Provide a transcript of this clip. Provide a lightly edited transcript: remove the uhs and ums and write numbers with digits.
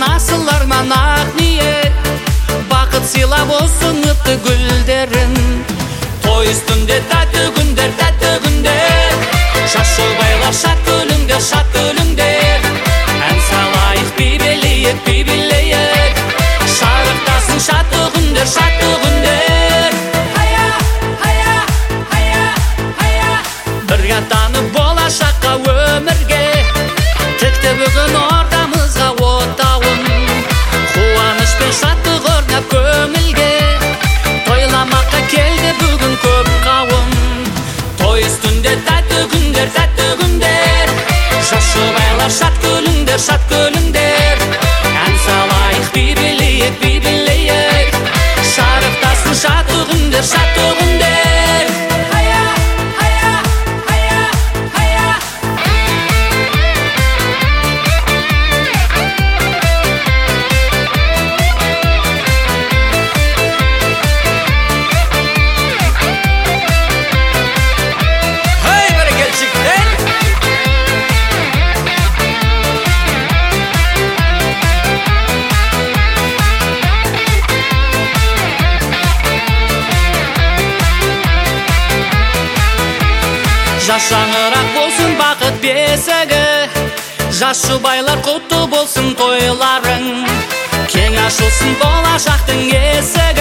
асыл арман ақ ниет, бақыт сыйлап осы үмітті гүлдерін. Той үстінде тәтті күндер, жас жұбайлар шат күліңдер. Ән салайық, би билейік, шарықтасын шатты күндер. Бірге атанып болашаққа өмірге, тікті бүгін ортамызға отауын. Қуаныш пен шаттық орнап көңілге, тойламаққа келді бүгін көп қауым. Той үстінде тәтті күндер, жас жұбайлар шат күліңдер. Ән салайық, би билейік, шарықтасын шатты күндер. Жас шаңырақ болсын бақыт бесігі, жас жұбайлар құтты болсын тойларың. Кең ашылсын болашақтың есігі.